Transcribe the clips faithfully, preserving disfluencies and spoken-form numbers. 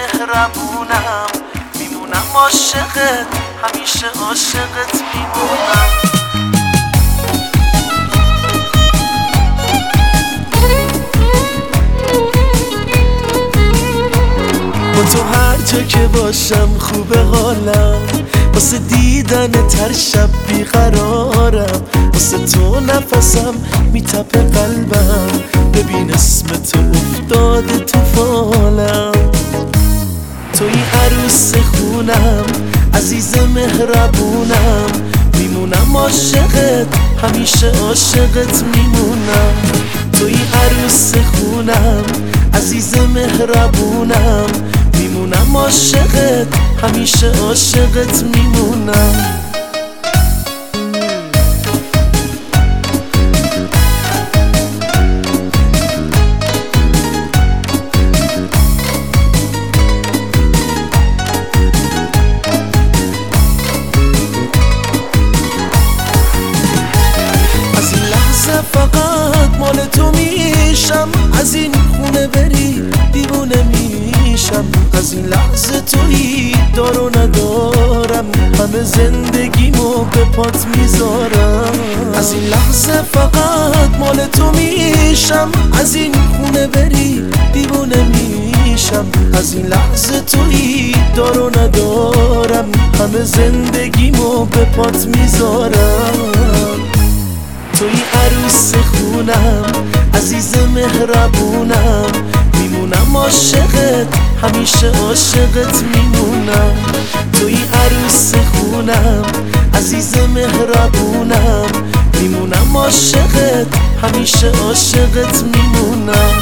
مهربونم، میمونم عاشقت، همیشه عاشقت میمونم. با تو هر جا که باشم خوبه حالم، واسه دیدن تر شب بیقرارم، واسه تو نفسم میتپه قلبم، ببین اسم تو افتاده تو فالم. توی عروس خونم، عزیز مهربونم، میمونم عاشقت، همیشه عاشقت میمونم. توی عروس خونم، عزیز مهربونم، میمونم عاشقت، همیشه عاشقت میمونم. از این لحظه فقط مال تو میشم، از این خونه بری دیوونه میشم. از این لحظه تویی دار و ندارم، همه زندگیمو به پات میذارم. از این لحظه فقط مال تو میشم، از این خونه بری دیوونه میشم. از این لحظه تویی دار و ندارم، همه زندگیمو به پات میذارم. توی عروس خونم، عزیز مهربونم، میمونم عاشقت، همیشه عاشقت میمونم. توی عروس خونم، عزیز مهربونم، میمونم عاشقت، همیشه عاشقت میمونم.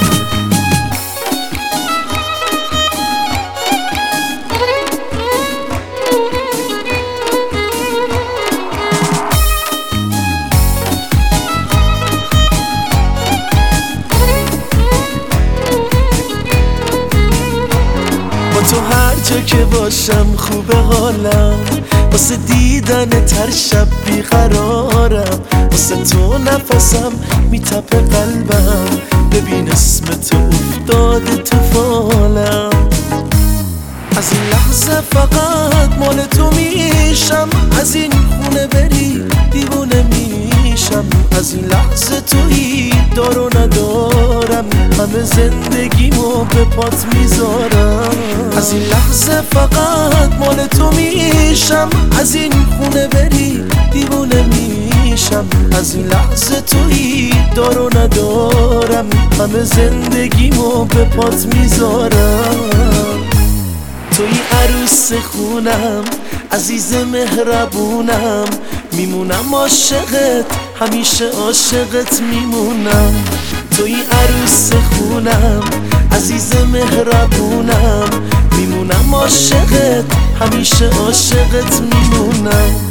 تو هر جا که باشم خوبه حالم، واسه دیدن تر شب بیقرارم، واسه تو نفسم میتپه قلبم، ببین اسم تو افتاده تو فالم. از این لحظه فقط مال تو میشم، از این خونه بری دیوونه میشم. از این لحظه تویی دار و ندارم، همه زندگیمو به پات میذارم. از این لحظه فقط مال تو میشم، از این خونه بری دیوونه میشم. از این لحظه تویی دار و ندارم، همه زندگیمو به پات میذارم. توی عروس خونم، عزیز مهربونم، میمونم عاشقت، همیشه عاشقت میمونم. توی عروس خونم، عزیز مهربونم، میمونم عاشقت، همیشه عاشقت میمونم.